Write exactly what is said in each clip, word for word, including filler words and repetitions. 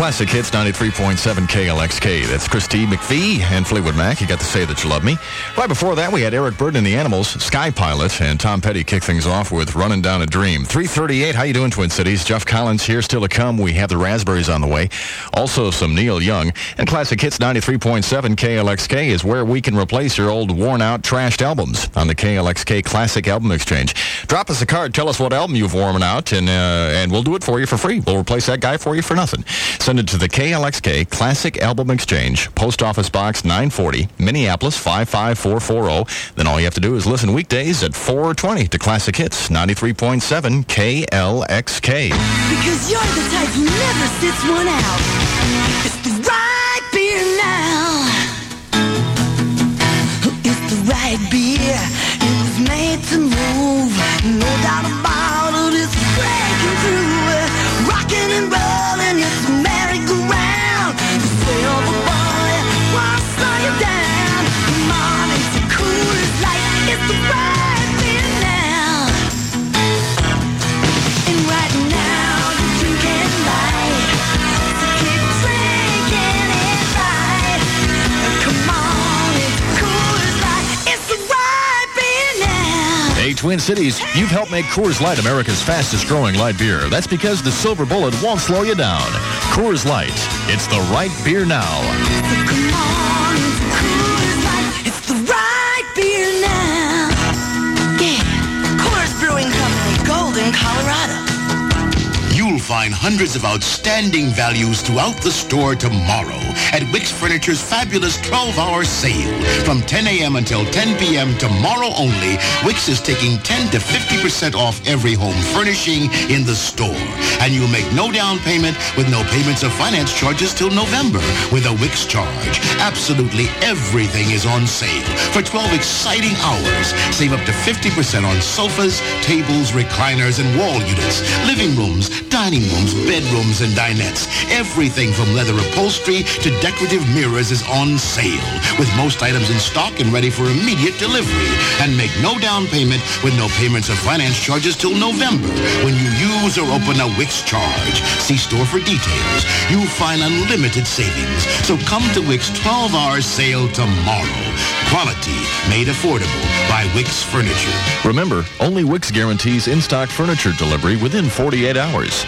Classic Hits ninety-three point seven K L X K. That's Christy McPhee and Fleetwood Mac. You got to say that you love me. Right before that, we had Eric Burdon and the Animals, Sky Pilot, and Tom Petty kick things off with Running Down a Dream. three thirty-eight, how you doing, Twin Cities? Jeff Collins here, still to come. We have the Raspberries on the way. Also some Neil Young. And Classic Hits ninety-three point seven K L X K is where we can replace your old worn-out, trashed albums on the K L X K Classic Album Exchange. Drop us a card. Tell us what album you've worn out, and, uh, and we'll do it for you for free. We'll replace that guy for you for nothing. Send it to the K L X K Classic Album Exchange, Post Office Box nine forty, Minneapolis five five four four zero. Then all you have to do is listen weekdays at four twenty to Classic Hits ninety-three point seven K L X K. Because you're the type who never sits one out. It's the right beer now. It's the right beer. It was made to move. No doubt about it. It's breaking through. Rocking and rolling. It's a merry-go-round. Silver boy, why slow you down? Come on, it's the coolest light. It's the right beer now. And right now you're drinking light. So keep drinking it right. Come on, it's the coolest light. It's the right beer now. Hey, Twin Cities, you've helped make Coors Light America's fastest-growing light beer. That's because the Silver Bullet won't slow you down. Coors Light, it's the right beer now. So come on, it's the coolest light. It's the right beer now. Yeah, Coors Brewing Company, Golden, Colorado. You'll find hundreds of outstanding values throughout the store tomorrow at Wix Furniture's fabulous twelve-hour sale. From ten a.m. until ten p.m. tomorrow only, Wix is taking ten to fifty percent off every home furnishing in the store. And you'll make no down payment with no payments or finance charges till November with a Wix charge. Absolutely everything is on sale for twelve exciting hours. Save up to fifty percent on sofas, tables, recliners, and wall units, living rooms, dining rooms, bedrooms, and dinettes. Everything from leather upholstery to decorative mirrors is on sale, with most items in stock and ready for immediate delivery. And make no down payment with no payments or finance charges till November when you use or open a Wix charge. See store for details. You'll find unlimited savings. So come to Wix twelve-hour sale tomorrow. Quality made affordable by Wix Furniture. Remember, only Wix guarantees in-stock furniture delivery within forty-eight hours.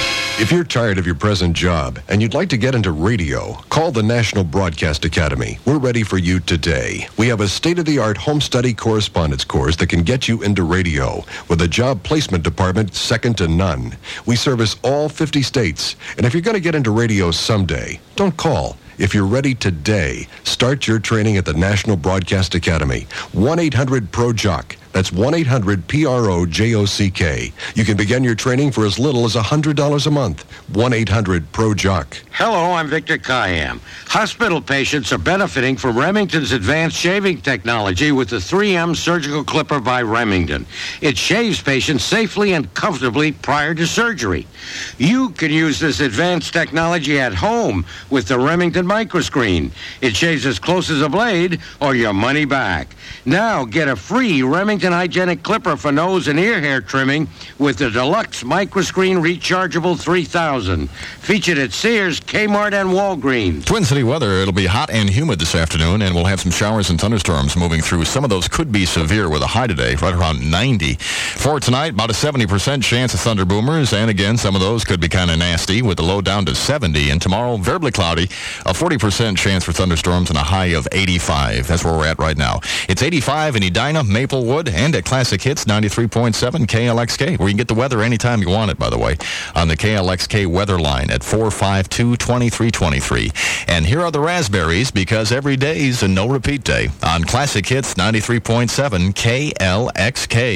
If you're tired of your present job and you'd like to get into radio, call the National Broadcast Academy. We're ready for you today. We have a state-of-the-art home study correspondence course that can get you into radio with a job placement department second to none. We service all fifty states, and if you're going to get into radio someday, don't call. If you're ready today, start your training at the National Broadcast Academy. one eight hundred P R O J O C. That's one eight hundred P R O J O C K. You can begin your training for as little as one hundred dollars a month. one eight hundred P R O J O C. Hello, I'm Victor Kayam. Hospital patients are benefiting from Remington's advanced shaving technology with the three M Surgical Clipper by Remington. It shaves patients safely and comfortably prior to surgery. You can use this advanced technology at home with the Remington Microscreen. It shaves as close as a blade or your money back. Now get a free Remington Hygienic Clipper for nose and ear hair trimming with the Deluxe Microscreen Rechargeable three thousand. Featured at Sears, Kmart, and Walgreens. Twin City weather, it'll be hot and humid this afternoon, and we'll have some showers and thunderstorms moving through. Some of those could be severe with a high today, right around ninety. For tonight, about a seventy percent chance of thunder boomers, and again, some of those could be kind of nasty with the low down to seventy. And tomorrow, variably cloudy, a forty percent chance for thunderstorms and a high of eighty-five. That's where we're at right now. It's eighty-five in Edina, Maplewood, and at Classic Hits ninety-three point seven K L X K, where you can get the weather anytime you want it, by the way, on the K L X K weather line at four five two, two three two three. And here are the Raspberries, because every day's a no-repeat day on Classic Hits ninety-three point seven K L X K.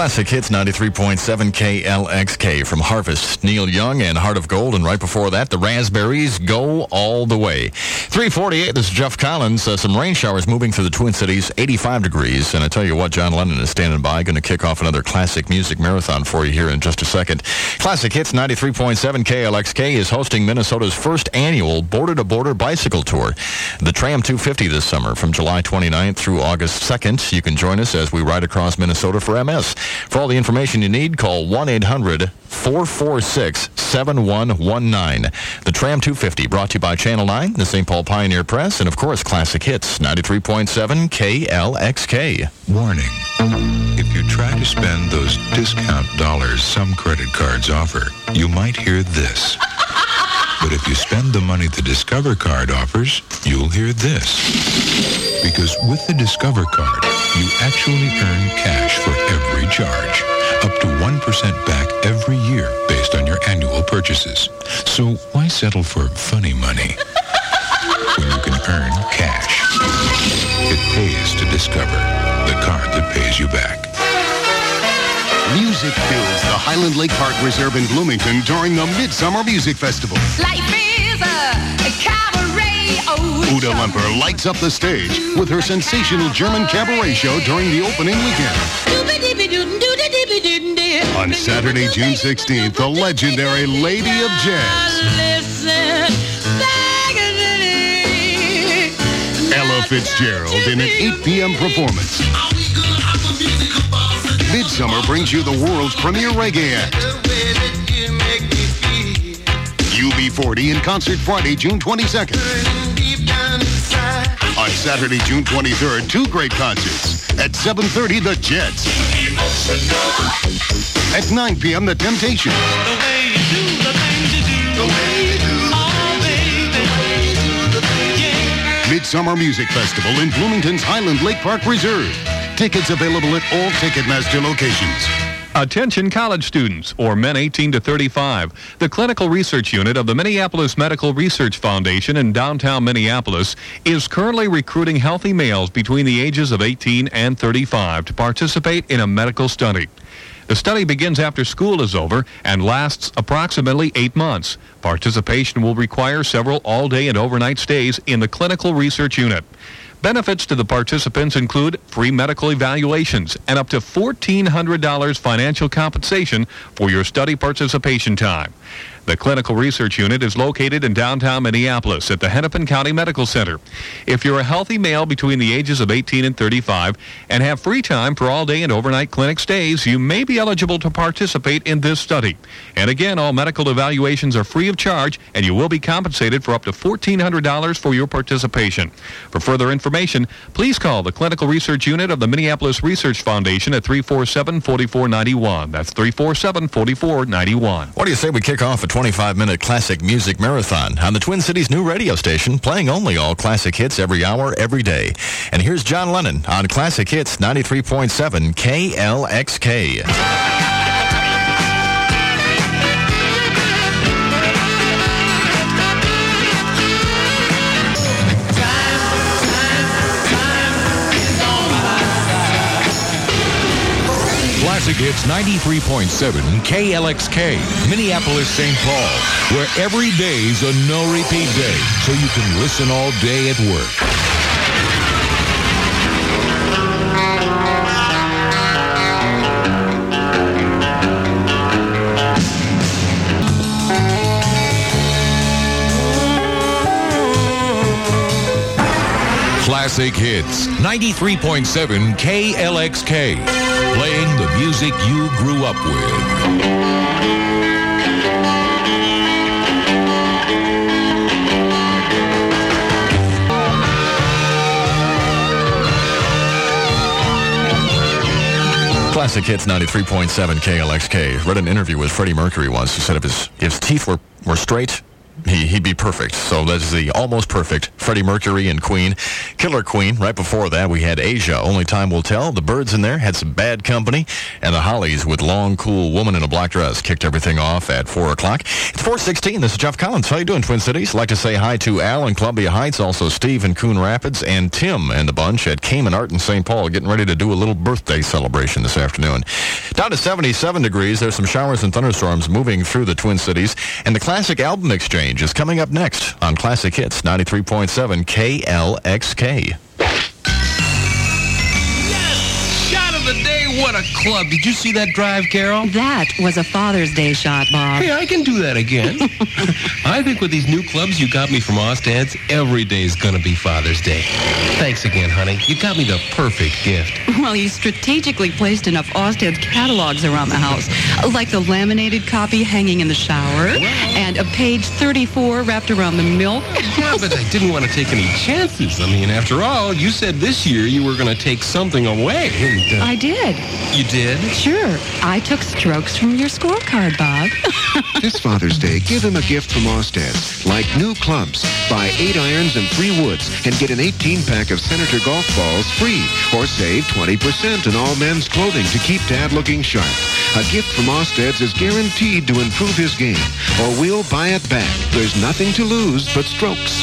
Classic Hits ninety-three point seven K L X K from Harvest, Neil Young and Heart of Gold. And right before that, the Raspberries, Go All the Way. three forty-eight, this is Jeff Collins. Uh, some rain showers moving through the Twin Cities, eighty-five degrees. And I tell you what, John Lennon is standing by, going to kick off another classic music marathon for you here in just a second. Classic Hits ninety-three point seven K L X K is hosting Minnesota's first annual border-to-border bicycle tour. The Tram two fifty this summer from July twenty-ninth through August second. You can join us as we ride across Minnesota for M S. For all the information you need, call one eight hundred four four six seven one one nine. The Tram two fifty, brought to you by Channel nine, the Saint Paul Pioneer Press, and of course, Classic Hits ninety-three point seven K L X K. Warning. If you try to spend those discount dollars some credit cards offer, you might hear this. But if you spend the money the Discover card offers, you'll hear this. Because with the Discover card, you actually earn cash for every charge. Up to one percent back every year based on your annual purchases. So why settle for funny money when you can earn cash? It pays to Discover, the card that pays you back. Music fills the Highland Lake Park Reserve in Bloomington during the Midsummer Music Festival. Life is a cabaret. Oh, Uda Lemper lights up the stage with her sensational German cabaret show during the opening weekend. On Saturday, June sixteenth, the legendary Lady of Jazz, Ella Fitzgerald, in an eight p.m. performance. Midsummer brings you the world's premier reggae act. U B forty in concert Friday, June twenty-second. On Saturday, June twenty-third, two great concerts. At seven thirty, The Jets. At nine p.m., The Temptations. Midsummer Music Festival in Bloomington's Highland Lake Park Reserve. Tickets available at all Ticketmaster locations. Attention college students, or men eighteen to thirty-five. The Clinical Research Unit of the Minneapolis Medical Research Foundation in downtown Minneapolis is currently recruiting healthy males between the ages of eighteen and thirty-five to participate in a medical study. The study begins after school is over and lasts approximately eight months. Participation will require several all-day and overnight stays in the Clinical Research Unit. Benefits to the participants include free medical evaluations and up to fourteen hundred dollars financial compensation for your study participation time. The Clinical Research Unit is located in downtown Minneapolis at the Hennepin County Medical Center. If you're a healthy male between the ages of eighteen and thirty-five and have free time for all-day and overnight clinic stays, you may be eligible to participate in this study. And again, all medical evaluations are free of charge, and you will be compensated for up to fourteen hundred dollars for your participation. For further information, please call the Clinical Research Unit of the Minneapolis Research Foundation at three four seven, four four nine one. That's three four seven, four four nine one. What do you say we kick off a twenty-five minute classic music marathon on the Twin Cities' new radio station, playing only all classic hits every hour, every day. And here's John Lennon on Classic Hits ninety-three point seven K L X K. Classic Hits ninety-three point seven K L X K, Minneapolis, Saint Paul, where every day's a no-repeat day, so you can listen all day at work. Classic Hits ninety-three point seven K L X K, playing the music you grew up with. Classic Hits ninety-three point seven K L X K. Read an interview with Freddie Mercury once. He said if his, his teeth were, were straight, he, he'd be perfect. So that's the almost perfect Freddie Mercury and Queen. Killer Queen. Right before that, we had Asia, Only Time Will Tell. The Byrds in there had some Bad Company. And the Hollies with Long, Cool Woman in a Black Dress kicked everything off at four o'clock. It's four sixteen. This is Jeff Collins. How you doing, Twin Cities? I'd like to say hi to Al in Columbia Heights, also Steve in Coon Rapids, and Tim and the bunch at Cayman Art in Saint Paul, getting ready to do a little birthday celebration this afternoon. Down to seventy-seven degrees. There's some showers and thunderstorms moving through the Twin Cities. And the Classic Album Exchange is coming up next on Classic Hits ninety-three point seven K L X K. Shot of the day. What a club. Did you see that drive, Carol? That was a Father's Day shot, Bob. Hey, I can do that again. I think with these new clubs you got me from Ostad's, every day's gonna be Father's Day. Thanks again, honey. You got me the perfect gift. Well, you strategically placed enough Ostad's catalogs around the house, like the laminated copy hanging in the shower, and a page thirty-four wrapped around the milk. Yeah, but I didn't want to take any chances. I mean, after all, you said this year you were going to take something away. And, uh, I did. You did? Sure. I took strokes from your scorecard, Bob. This Father's Day, give him a gift from Ostad's, like new clubs. Buy eight irons and three woods and get an eighteen-pack of Senator golf balls free, or save twenty percent in all men's clothing to keep Dad looking sharp. A gift from Ostad's is guaranteed to improve his game, or we'll buy it back. There's nothing to lose but strokes.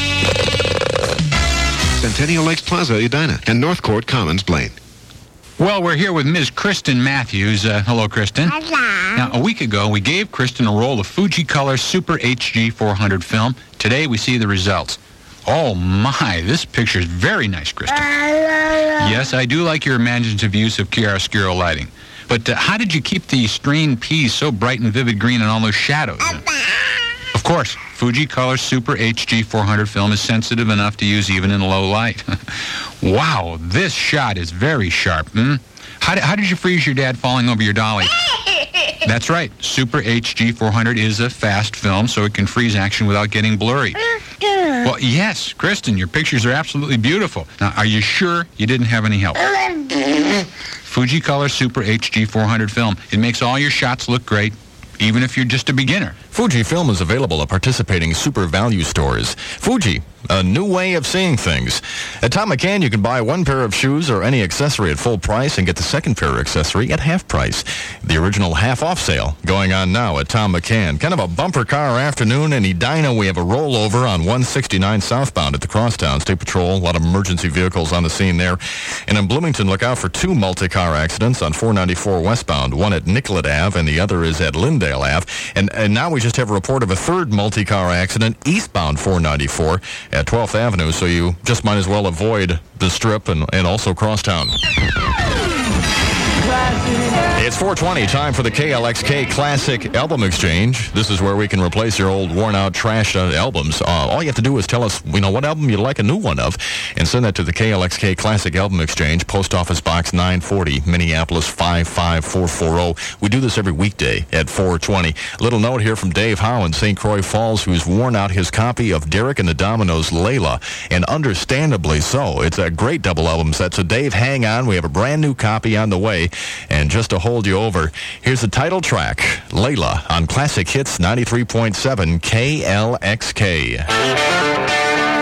Centennial Lakes Plaza, Edina, and North Court Commons, Blaine. Well, we're here with Miz Kristen Matthews. Uh, hello, Kristen. Hello. Now, a week ago, we gave Kristen a roll of Fujicolor Super H D four hundred film. Today, we see the results. Oh, my, this picture is very nice, Kristen. Yes, I do like your imaginative use of chiaroscuro lighting. But uh, how did you keep the strained peas so bright and vivid green and all those shadows? Of course, Fujicolor Super H D four hundred film is sensitive enough to use even in low light. Wow, this shot is very sharp. Hmm? How, did, how did you freeze your dad falling over your dolly? That's right. Super H D four hundred is a fast film, so it can freeze action without getting blurry. Well, yes, Kristen, your pictures are absolutely beautiful. Now, are you sure you didn't have any help? Fujicolor Super H D four hundred film. It makes all your shots look great, even if you're just a beginner. Fujifilm is available at participating Super Value stores. Fuji, a new way of seeing things. At Tom McCann, you can buy one pair of shoes or any accessory at full price and get the second pair of accessory at half price. The original half-off sale going on now at Tom McCann. Kind of a bumper car afternoon in Edina. We have a rollover on one sixty-nine southbound at the Crosstown State Patrol. A lot of emergency vehicles on the scene there. And in Bloomington, look out for two multi-car accidents on four ninety-four westbound. One at Nicollet Avenue and the other is at Lyndale Avenue. And, and now we just have a report of a third multi-car accident eastbound four ninety-four at twelfth Avenue, so you just might as well avoid the Strip and, and also Crosstown. It's four twenty, time for the K L X K Classic Album Exchange. This is where we can replace your old, worn-out, trashed uh, albums. Uh, all you have to do is tell us, you know, what album you'd like a new one of, and send that to the K L X K Classic Album Exchange, Post Office Box nine forty, Minneapolis five five four four zero. We do this every weekday at four twenty. Little note here from Dave Howe in Saint Croix Falls, who's worn out his copy of Derek and the Dominoes' Layla, and understandably so. It's a great double album set, so Dave, hang on. We have a brand new copy on the way. And just to hold you over, here's the title track, Layla, on Classic Hits ninety-three point seven K L X K.